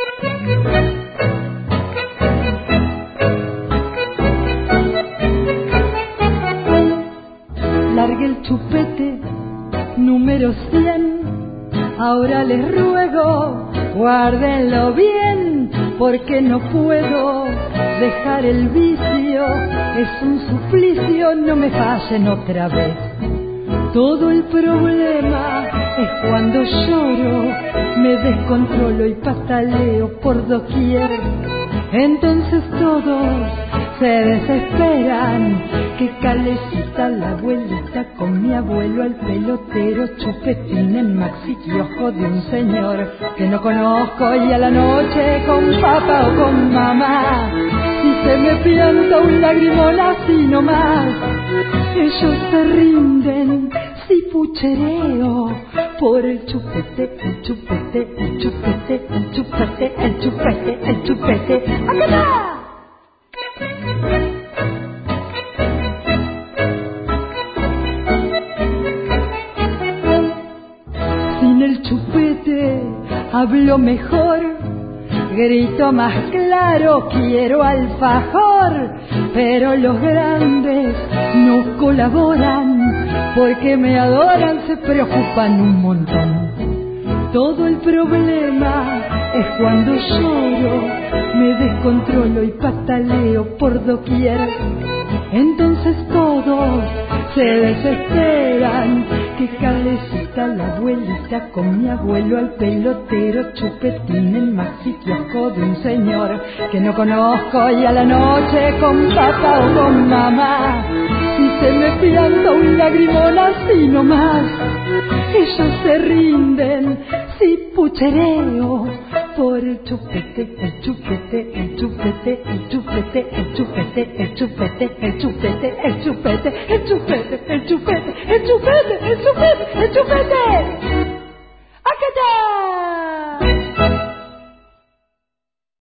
Largue el chupete, número 100. Ahora les ruego, guárdenlo bien, porque no puedo dejar el vicio. Es un suplicio, no me fallen otra vez. Todo el problema es cuando lloro, me descontrolo y pataleo por doquier. Entonces todos se desesperan, que calecita la abuelita con mi abuelo el pelotero, chupetín en maxi ojo de un señor que no conozco, y a la noche con papá o con mamá, si se me pianta un lagrimón así nomás, ellos se rinden si puchereo por el chupete, el chupete, el chupete, el chupete, el chupete, el chupete. ¡Acá! Sin el chupete hablo mejor, grito más claro, quiero alfajor, pero los grandes no colaboran, porque me adoran, se preocupan un montón. Todo el problema es cuando lloro, me descontrolo y pataleo por doquier. Entonces todos se desesperan, que calecita la abuelita con mi abuelo al pelotero, chupetín en maxi kiosco de un señor que no conozco, y a la noche con papá o con mamá, si se me pianta un lagrimón así nomás, ellos se rinden si puchereo por el chupete, el chupete, el chupete, el chupete, el chupete, el chupete, el chupete, el chupete, el chupete, el chupete, el chupete, el chupete, el chupete.